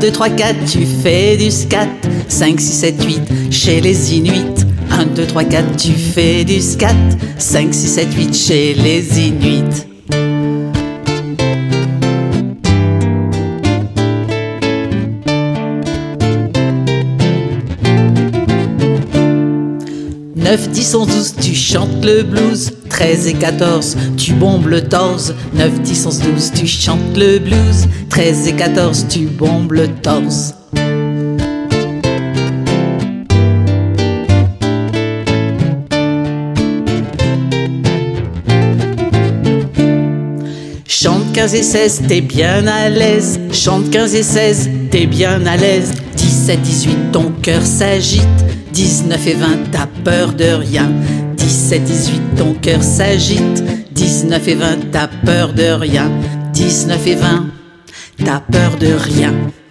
2, 3, 4, tu fais du scat. 5, 6, 7, 8, chez les Inuits. 1, 2, 3, 4, tu fais du scat. 5, 6, 7, 8, chez les Inuits. Neuf, 10, 11, 12, tu chantes le blues. 13 et 14, tu bombes le torse. 9, 10, 11, 12, tu chantes le blues. 13 et 14, tu bombes le torse. Chante 15 et 16, t'es bien à l'aise. Chante 15 et 16, t'es bien à l'aise. 17, 18, ton cœur s'agite. 19 et 20, t'as peur de rien. 17, 18, ton cœur s'agite. 19 et 20, t'as peur de rien. 19 et 20, t'as peur de rien.